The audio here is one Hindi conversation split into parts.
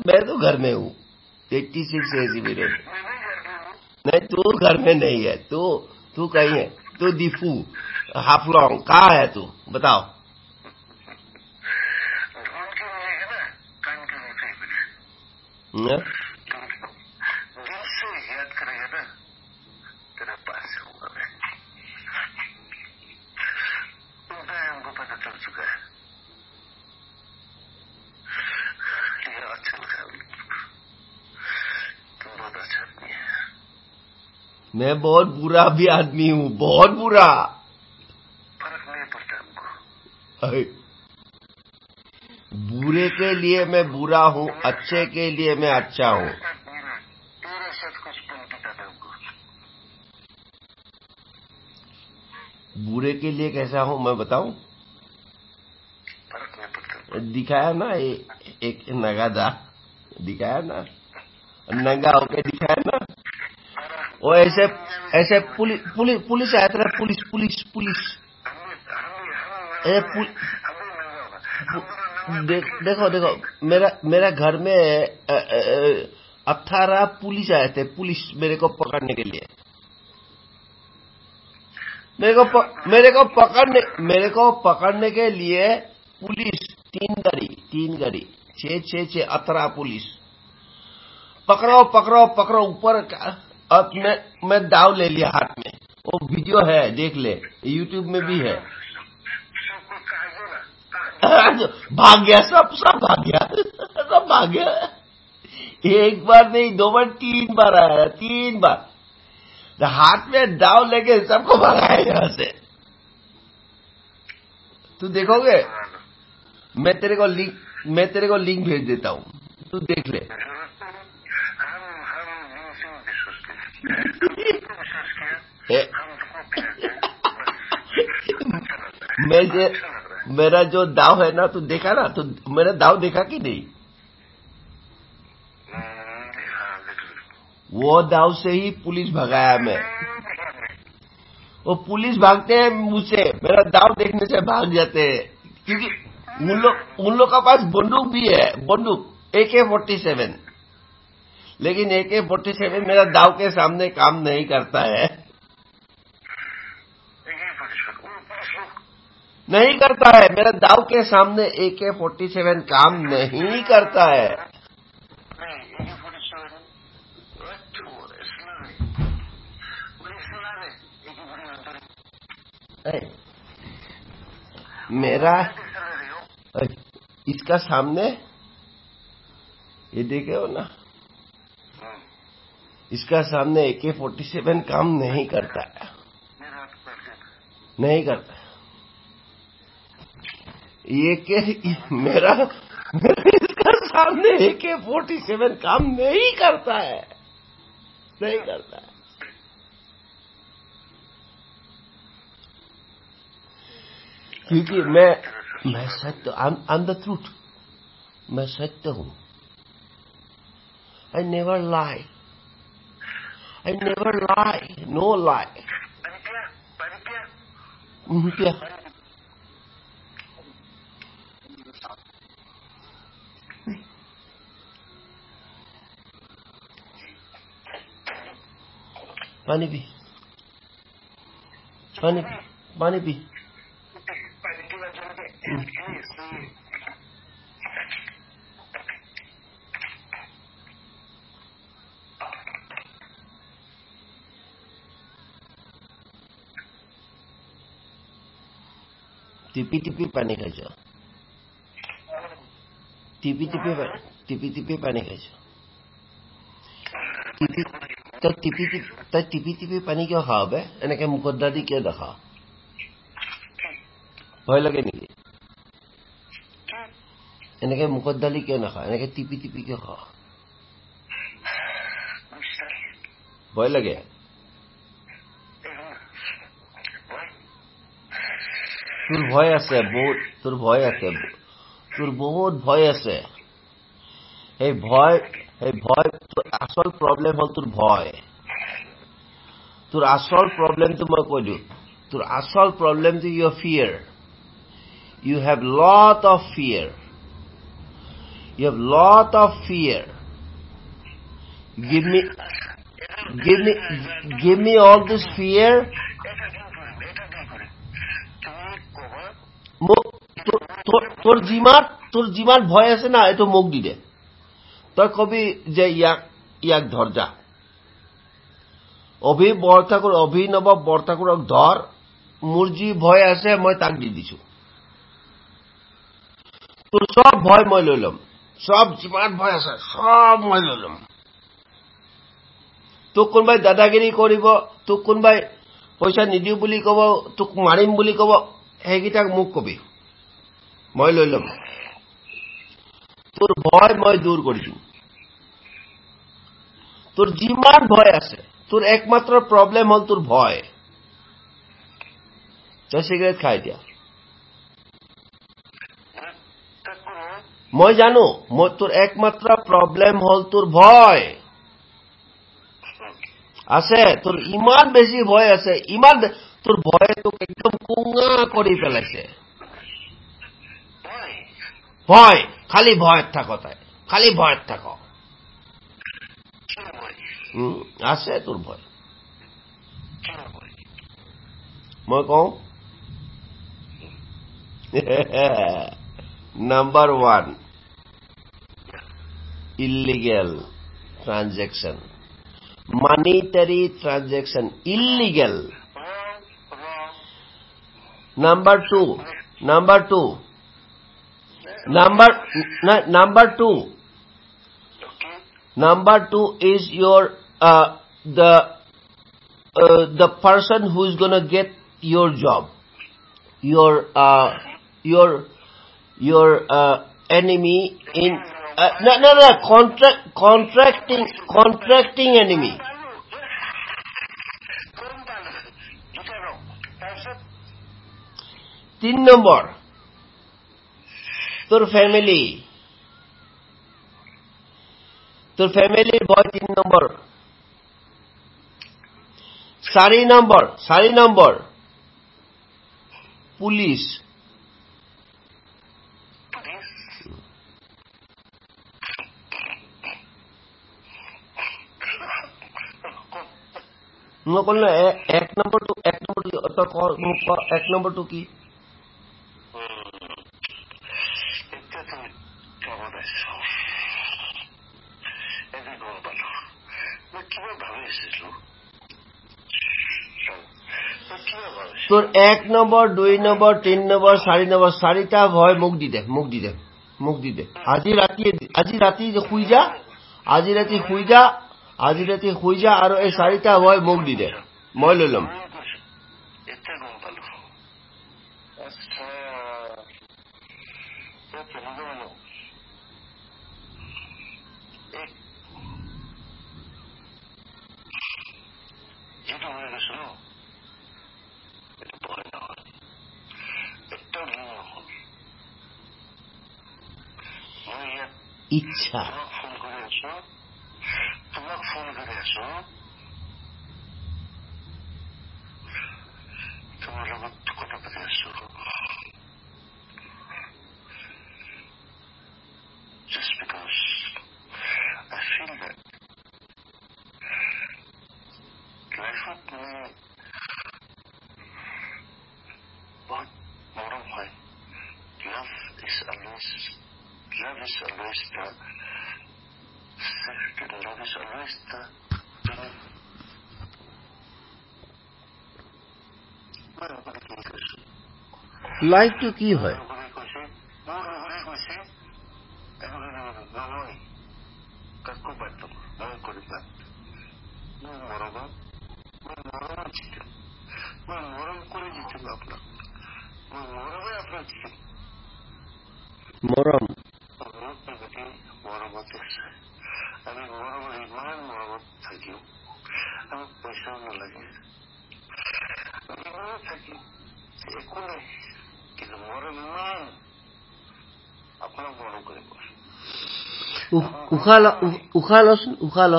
मैं तो घर में हूँ 86 एसीबी रोड। नहीं तू घर में नहीं है, तू कहीं है, तू दीफू हाफलॉन्ग कहाँ है तू बताओ। दिल से याद करेगा ना तेरा पास होगा मैं। हमको पता चल चुका है, ये अच्छा लगा, तुम बहुत अच्छा आदमी है। मैं बहुत बुरा भी आदमी हूँ, बहुत बुरा। फर्क नहीं पड़ता हमको। बुरे के लिए मैं बुरा हूँ, अच्छे के लिए मैं अच्छा हूँ। तेरे साथ कुछ पल बिताना हमको। बुरे के लिए कैसा हूँ मैं बताऊं? फर्क नहीं पड़ता। दिखाया ना एक नगादा दिखाया ना, नंगा होके दिखाया ना। वो ऐसे पुलिस आया था, पुलिस देखो मेरा घर में 18 पुलिस आए थे, पुलिस मेरे को पकड़ने के लिए। मेरे को पकड़ने के लिए पुलिस 3 गाड़ी 6 18 पुलिस पकड़ो ऊपर। अब मैं दाव ले लिया हाथ में, वो वीडियो है देख ले, यूट्यूब में भी है। भाग गया, सब भाग गया। एक बार नहीं, 2 बार 3 बार आया, 3 बार हाथ में दाव लेके सबको भगाया यहां से। तू देखोगे, मैं तेरे को लिंक भेज देता हूं, तू देख ले। मेरा जो दाव है ना, तू देखा ना, तू मेरा दाव देखा कि नहीं? वो दाव से ही पुलिस भगाया मैं। वो पुलिस भागते हैं मुझसे, मेरा दाव देखने से भाग जाते हैं, क्योंकि उन लोग का पास बंदूक भी है, बंदूक AK-47। लेकिन AK-47 मेरा दाव के सामने काम नहीं करता है, नहीं करता है। मेरा दाव के सामने AK-47 काम नहीं करता है। मेरा इसका सामने ये देखे हो ना, इसका सामने AK-47 काम नहीं करता है, नहीं करता। मेरा इसका सामने AK-47 काम नहीं करता है, नहीं करता है। क्योंकि मैं सत्य, आई एम द ट्रूथ, मैं सत्य हूं। I never lie, no lie। क्या पानी पी। टिपी पानी खाइছো, टिपी पानी खाइছো। টিপি পানী কিয় খাও বে? এনেকে মুখত দাদি কিয় দেখাও? ভয় লাগে নেকি? এনেকে মুখত দালি কিয় নাখাও? এনেকে টিপি কিয় খাও? ভয় লাগে? তোর ভয় আছে বহুত, তোর বহুত ভয় আছে। এই ভয় আসল প্রবলেম হল তোর ভয়। তোর আসল প্রবলেমটো মই কৈ দিওঁ, তোর আসল প্রবলেমটো your fear. You have lot of fear. You have lot of fear. Give me all this fear. তোর জিমার ভয় আছে না, এটো মুখ দি দে। তই কবি যে ইয়াক ধর যা, অভিনৱ বৰঠাকুৰক ধৰ, মোৰ যি ভয় আছে মই তাক দি দিছো। তোৰ সব ভয় মই লৈ লম, সব যিমান ভয় আছে সব মই লৈ লম। তোক কোনোবাই দাদাগিৰি কৰিব, তোক কোনোবাই পইচা নিদিও বুলি কব, তোক মাৰিম বুলি কব, সেইকেইটাক মোক কবি, মই লৈ লম। তোৰ ভয় মই দূৰ কৰি দিম। তোৰ যিমান ভয় আছে, তোৰ একমাত্ৰ প্ৰব্লেম হল তোৰ ভয়। তই চিগাৰেট খাই দিয়া, মই জানো, তোৰ একমাত্ৰ প্ৰব্লেম হল তোৰ ভয় আছে। তোৰ ইমান বেছি ভয় আছে, তোৰ ভয়ে তোক একদম কুঙা কৰি পেলাইছে। ভয়, খালি ভয়ত থাক, তাই খালি ভয়ত থাক। আছে তোৰ ভয়। মই কওঁ, Number 1, illegal transaction. Monetary transaction, illegal. Number 2, is your the person who is going to get your job, your enemy in contracting enemy. 3 number, তোর ফ্যামিলি, তোর ফ্যামিলির ভয় 3 নম্বর। 4 নম্বর পুলিশ। মই কলো 1 নম্বৰটো কি? তোর 1 নম্বর, 2 নম্বর, 3 নম্বর, 4 নম্বর, 4টা ভয় মুখ দি দে। আজি ৰাতি শুই যা, আৰু এই 4টা ভয় মুখ দি দে, মই লৈ লম। ইচ্ছা তোমাক ফোন করে আছো, তোমার লগত কথা পাতি আছো, just because I feel that লাইফত মানে বহুত মৰম হয়। Love is always the life তো কি হয়? মৰম আমি মৰমৰ ইমান মৰমত থাকিও আমাক পইচাও নালাগে, থাকি একো নাই, কিন্তু মৰম ইমান আপোনাক মৰম কৰিব। উশাহ ল।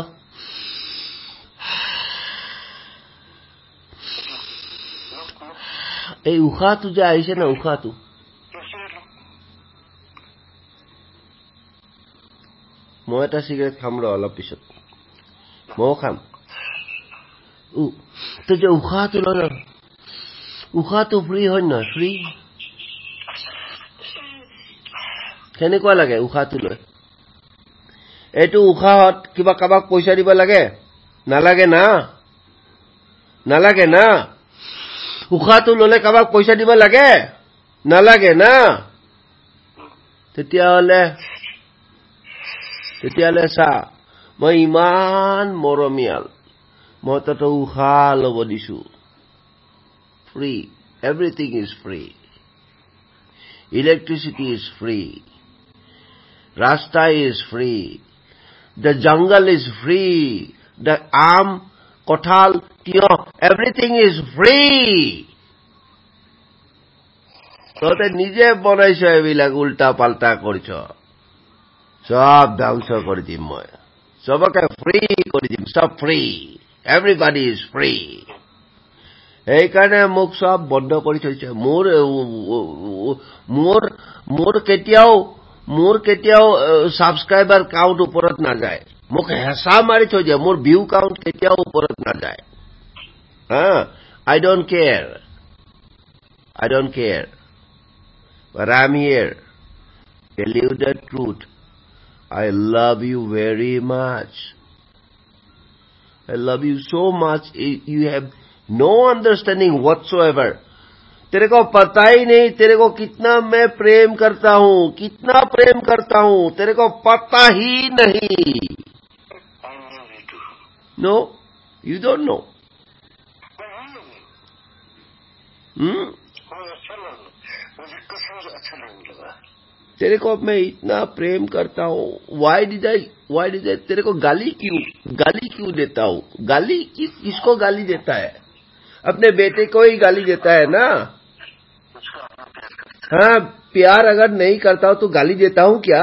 এই উশাহটো যে আহিছে না, উশাহটো মই এটা সিগাৰেট খাম ৰ অলপ পিছত মই খাম তো যে উশাহটো লয় উশাহটো ফ্ৰী হয় নহয় ফ্ৰী কেনেকুৱা লাগে উশাহটো লৈ এইটো উশাহত কিবা কাবাক পইচা দিব লাগে নালাগে না উশাহটো ললে কাবাক পইচা দিব লাগে নালাগে না তেতিয়াহলে চা মই ইমান মৰমীয়াল মই তো উশাহ লব দিছো free everything is free electricity is free ৰাস্তা is free the jungle is free the aam kothal tiyo everything is free তোতে নিজে বনাইছ এবিলাক উল্টা পাল্টা কৰিছ সব ধ্বংস কৰি দিম মই সবকে ফ্ৰী কৰি দিম সব ফ্ৰী everybody is free এই কাৰণে মোক সব বন্ধ কৰি থৈছে মোৰ কেতিয়াও সাবস্ক্রাইবার কাউন্ট ওপৰত না যায় মোক হেঁচা মাৰি থৈ দিয়ে মোৰ ভিউ কাউন্ট কেতিয়াও ওপৰত না যায় I don't care but I'm here tell you the truth I love you very much I love you so much you have no understanding whatsoever तेरे को पता ही नहीं तेरे को कितना मैं प्रेम करता हूँ तेरे को पता ही नहीं No you don't know तेरे को मैं इतना प्रेम करता हूँ why did I तेरे को गाली क्यों देता हूँ गाली किसको गाली देता है अपने बेटे को ही गाली देता है ना हाँ प्यार अगर नहीं करता हूँ तो गाली देता हूँ क्या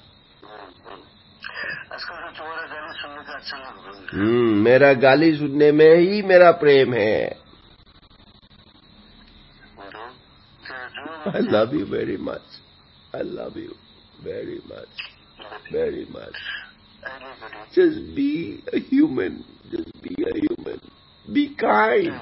मेरा गाली सुनने में ही मेरा प्रेम है I love you very much I love you very much just be a human be kind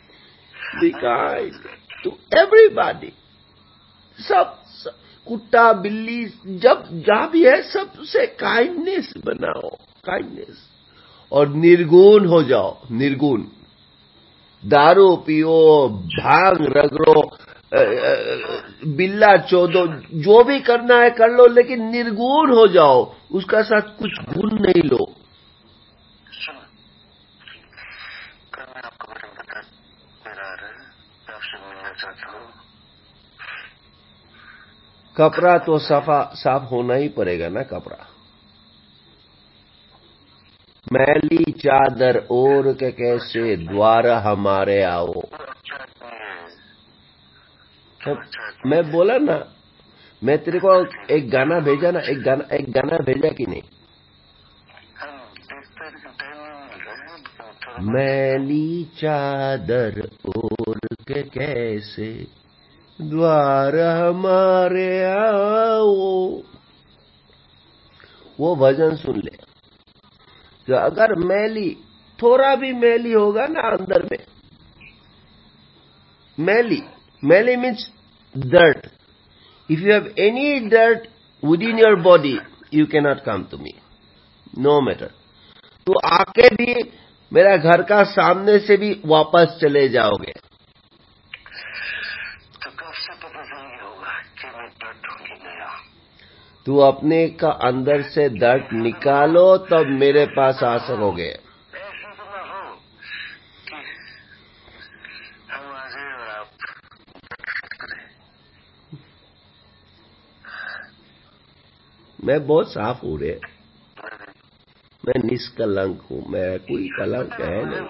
to everybody सब कुत्ता बिल्ली जब जहां भी है सबसे काइंडनेस बनाओ और निर्गुण हो जाओ निर्गुण दारू पियो भांग रगड़ो बिल्ला चोदो जो भी करना है कर लो लेकिन निर्गुण हो जाओ उसका साथ कुछ गुण नहीं लो कपड़ा तो साफ होना ही पड़ेगा ना कपड़ा मैली चादर ओढ़ के कैसे द्वार हमारे आओ मैं बोला ना मैं तेरे को एक गाना भेजा ना एक गाना भेजा कि नहीं मैली चादर ओढ़ के कैसे द्वार हमारे आओ वो भजन सुन ले तो अगर मैली थोड़ा भी मैली होगा ना अंदर में मैली means dirt if you have any dirt within your body you cannot come to me no matter तो आके भी मेरा घर का सामने से भी वापस चले जाओगे तू अपने का अंदर से दर्द निकालो तब मेरे पास आ सकोगे मैं बहुत साफ हूँ रे मैं निष्कलंक हूँ मैं कोई कलंक है नहीं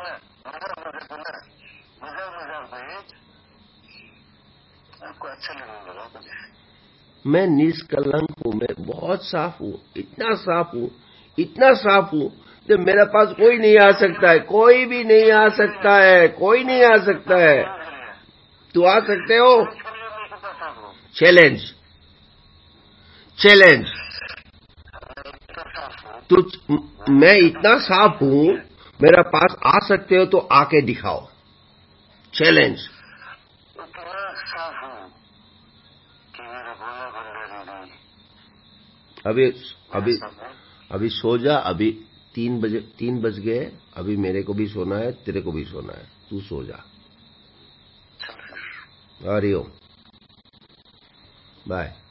मैं निष्कलंक हूँ मैं बहुत साफ हूँ इतना साफ हूँ तो मेरे पास कोई नहीं आ सकता है कोई भी नहीं आ सकता है तू आ सकते हो चैलेंज इतना साफ हूँ। तो मैं इतना साफ हूं, मेरा पास आ सकते हो तो आके दिखाओ, चैलेंज। इतना साफ हूँ कि मेरा भोला भंडारी नहीं। अभी सो जा। अभी 3 बज गए। अभी मेरे को भी सोना है, तेरे को भी सोना है। तू सो जा। हरिओम। बाय।